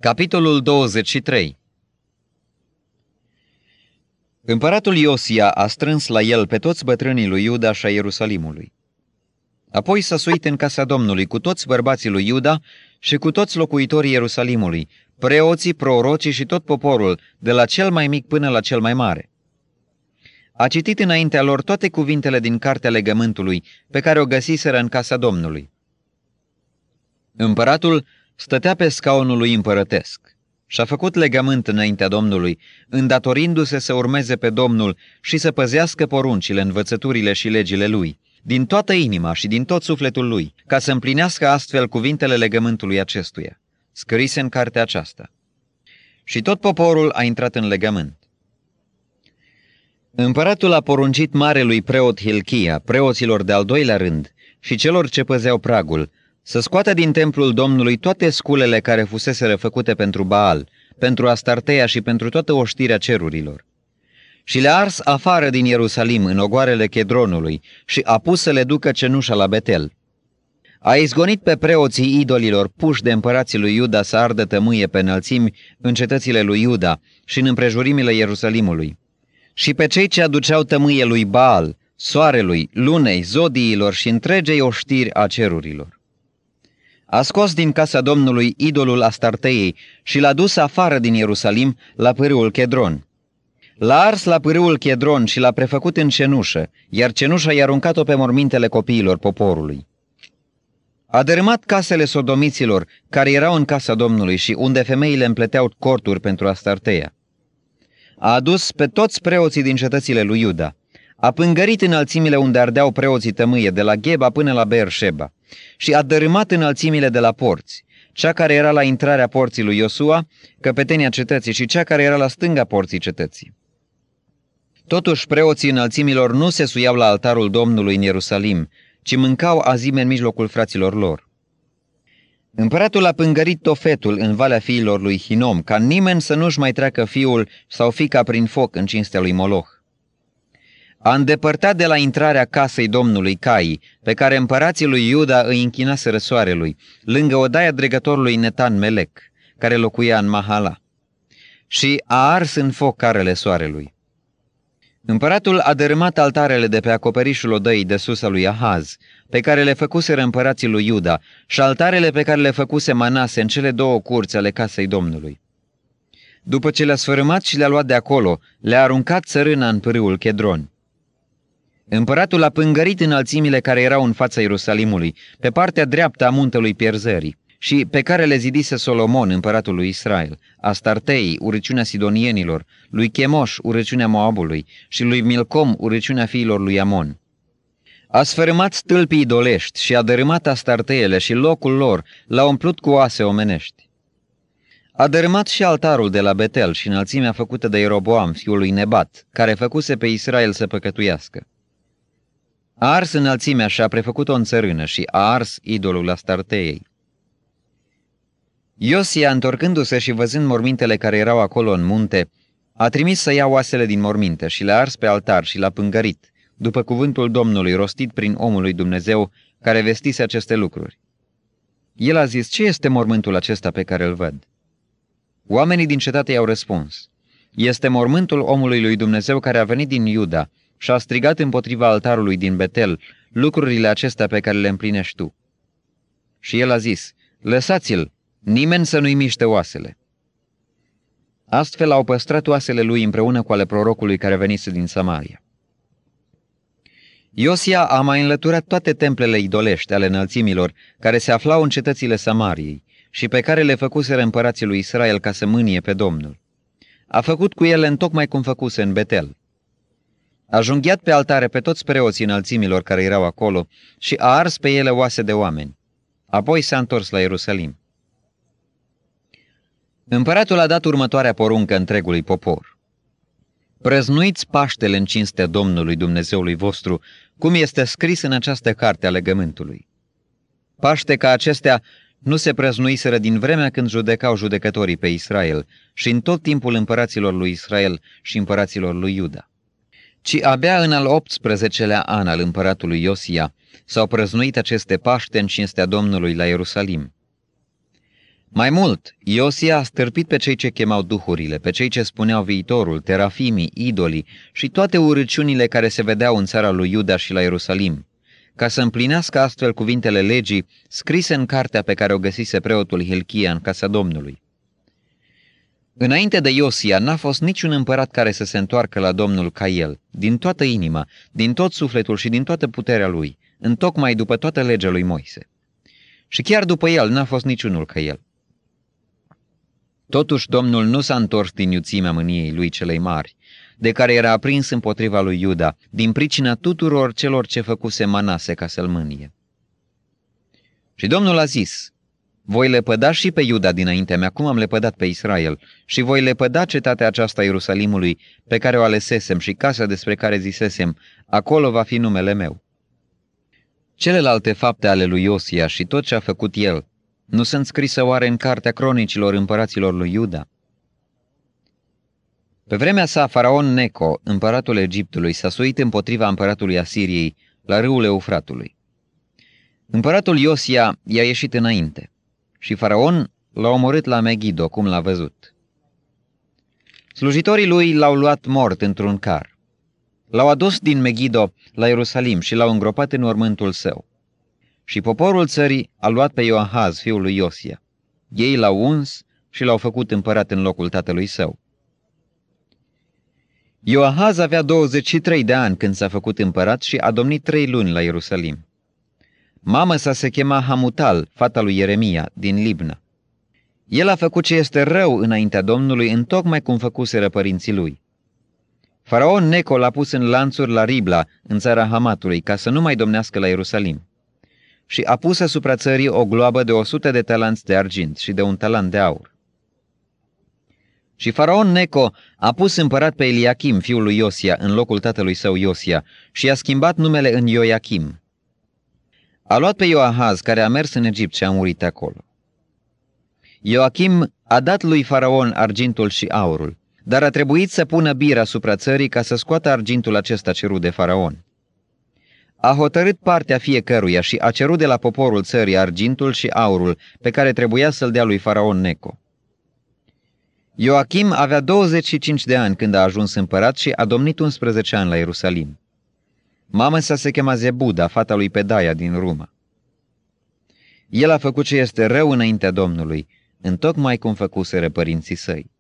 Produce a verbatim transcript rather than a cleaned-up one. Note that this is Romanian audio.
Capitolul douăzeci și trei. Împăratul Iosia a strâns la el pe toți bătrânii lui Iuda și a Ierusalimului. Apoi s-a suit în casa Domnului cu toți bărbații lui Iuda și cu toți locuitorii Ierusalimului, preoții, prorocii și tot poporul, de la cel mai mic până la cel mai mare. A citit înaintea lor toate cuvintele din cartea legământului pe care o găsiseră în casa Domnului. Împăratul stătea pe scaunul lui împărătesc și-a făcut legământ înaintea Domnului, îndatorindu-se să urmeze pe Domnul și să păzească poruncile, învățăturile și legile lui, din toată inima și din tot sufletul lui, ca să împlinească astfel cuvintele legământului acestuia, scrise în cartea aceasta. Și tot poporul a intrat în legământ. Împăratul a poruncit marelui preot Hilchia, preoților de-al doilea rând și celor ce păzeau pragul, să scoată din templul Domnului toate sculele care fuseseră făcute pentru Baal, pentru Astarteia și pentru toată oștirea cerurilor. Și le-a ars afară din Ierusalim, în ogoarele Chedronului, și a pus să le ducă cenușa la Betel. A izgonit pe preoții idolilor puși de împărații lui Iuda să ardă tămâie pe înălțimi în cetățile lui Iuda și în împrejurimile Ierusalimului, și pe cei ce aduceau tămâie lui Baal, soarelui, lunei, zodiilor și întregei oștiri a cerurilor. A scos din casa Domnului idolul Astarteiei și l-a dus afară din Ierusalim la pârâul Chedron. L-a ars la pârâul Chedron și l-a prefăcut în cenușă, iar cenușa i-a aruncat-o pe mormintele copiilor poporului. A dărâmat casele sodomiților care erau în casa Domnului și unde femeile împleteau corturi pentru Astarteia. A adus pe toți preoții din cetățile lui Iuda. A pângărit înălțimile unde ardeau preoții tămâie, de la Gheba până la Beersheba, și a dărâmat înălțimile de la porți, cea care era la intrarea porții lui Iosua, căpetenia cetății, și cea care era la stânga porții cetății. Totuși preoții înălțimilor nu se suiau la altarul Domnului în Ierusalim, ci mâncau azime în mijlocul fraților lor. Împăratul a pângărit Tofetul în valea fiilor lui Hinom, ca nimeni să nu-și mai treacă fiul sau fiica prin foc în cinstea lui Moloch. A îndepărtat de la intrarea casei Domnului Cai, pe care împărații lui Iuda îi închinaseră soarelui, lângă odaia dregătorului Netan Melec, care locuia în Mahala, și a ars în foc carele soarelui. Împăratul a dărâmat altarele de pe acoperișul odăii de sus a lui Ahaz, pe care le făcuseră împărații lui Iuda, și altarele pe care le făcuse Manase în cele două curți ale casei Domnului. După ce le-a sfărâmat și le-a luat de acolo, le-a aruncat țărâna în pârâul Chedron. Împăratul a pângărit înălțimile care erau în fața Ierusalimului, pe partea dreaptă a muntelui Pierzării, și pe care le zidise Solomon, împăratul lui Israel, Astartei, urăciunea sidonienilor, lui Chemoș, urăciunea Moabului, și lui Milcom, urăciunea fiilor lui Amon. A sfărâmat stâlpii idolești și a dărâmat Astarteele și locul lor l-a umplut cu oase omenești. A dărâmat și altarul de la Betel și înălțimea făcută de Ieroboam, fiul lui Nebat, care făcuse pe Israel să păcătuiască. A ars înălțimea și a prefăcut-o în țărână și a ars idolul Astarteei. Iosia, întorcându-se și văzând mormintele care erau acolo în munte, a trimis să ia oasele din morminte și le-a ars pe altar și l-a pângărit, după cuvântul Domnului rostit prin omul lui Dumnezeu care vestise aceste lucruri. El a zis: ce este mormântul acesta pe care îl văd? Oamenii din cetate i-au răspuns: este mormântul omului lui Dumnezeu care a venit din Iuda și a strigat împotriva altarului din Betel lucrurile acestea pe care le împlinești tu. Și el a zis: lăsați-l, nimeni să nu-i miște oasele. Astfel au păstrat oasele lui împreună cu ale prorocului care venise din Samaria. Iosia a mai înlăturat toate templele idolești ale înălțimilor care se aflau în cetățile Samariei și pe care le făcuseră împărații lui Israel ca să mânie pe Domnul. A făcut cu ele întocmai cum făcuse în Betel. A junghiat pe altare pe toți preoții înălțimilor care erau acolo și a ars pe ele oase de oameni. Apoi s-a întors la Ierusalim. Împăratul a dat următoarea poruncă întregului popor: prăznuiți Paștele în cinstea Domnului Dumnezeului vostru, cum este scris în această carte a legământului. Paște ca acestea nu se prăznuiseră din vremea când judecau judecătorii pe Israel și în tot timpul împăraților lui Israel și împăraților lui Iuda, ci abia în al optsprezecelea an al împăratului Iosia s-au prăznuit aceste Paște în cinstea Domnului la Ierusalim. Mai mult, Iosia a stârpit pe cei ce chemau duhurile, pe cei ce spuneau viitorul, terafimii, idolii și toate urăciunile care se vedeau în țara lui Iuda și la Ierusalim, ca să împlinească astfel cuvintele legii scrise în cartea pe care o găsise preotul Hilchia în casa Domnului. Înainte de Iosia n-a fost niciun împărat care să se întoarcă la Domnul ca el, din toată inima, din tot sufletul și din toată puterea lui, întocmai după toată legea lui Moise. Și chiar după el n-a fost niciunul ca el. Totuși Domnul nu s-a întors din iuțimea mâniei lui celei mari, de care era aprins împotriva lui Iuda, din pricina tuturor celor ce făcuse Manase ca să-l mânie. Și Domnul a zis: voi lepăda și pe Iuda dinaintea mea, cum am lepădat pe Israel, și voi lepăda cetatea aceasta Ierusalimului, pe care o alesesem, și casa despre care zisesem, acolo va fi numele meu. Celelalte fapte ale lui Iosia și tot ce a făcut el, nu sunt scrise oare în cartea cronicilor împăraților lui Iuda? Pe vremea sa, faraon Neco, împăratul Egiptului, s-a suit împotriva împăratului Asiriei la râul Eufratului. Împăratul Iosia i-a ieșit înainte și faraon l-a omorât la Megido, cum l-a văzut. Slujitorii lui l-au luat mort într-un car. L-au adus din Megido la Ierusalim și l-au îngropat în mormântul său. Și poporul țării a luat pe Ioahaz, fiul lui Iosia. Ei l-au uns și l-au făcut împărat în locul tatălui său. Ioahaz avea douăzeci și trei de ani când s-a făcut împărat și a domnit trei luni la Ierusalim. Mama sa se chema Hamutal, fata lui Ieremia, din Libna. El a făcut ce este rău înaintea Domnului, întocmai cum făcuseră părinții lui. Faraon Neco l-a pus în lanțuri la Ribla, în țara Hamatului, ca să nu mai domnească la Ierusalim. Și a pus asupra țării o gloabă de o sută de talanți de argint și de un talant de aur. Și faraon Neco a pus împărat pe Eliachim, fiul lui Iosia, în locul tatălui său Iosia, și i-a schimbat numele în Ioachim. A luat pe Ioahaz, care a mers în Egipt și a murit acolo. Ioachim a dat lui faraon argintul și aurul, dar a trebuit să pună bir asupra țării ca să scoată argintul acesta cerut de faraon. A hotărât partea fiecăruia și a cerut de la poporul țării argintul și aurul pe care trebuia să-l dea lui faraon Neco. Ioachim avea douăzeci și cinci de ani când a ajuns împărat și a domnit unsprezece ani la Ierusalim. Mama sa se chema Zebuda, fata lui Pedaia din Ruma. El a făcut ce este rău înaintea Domnului, întocmai cum făcuseră părinții săi.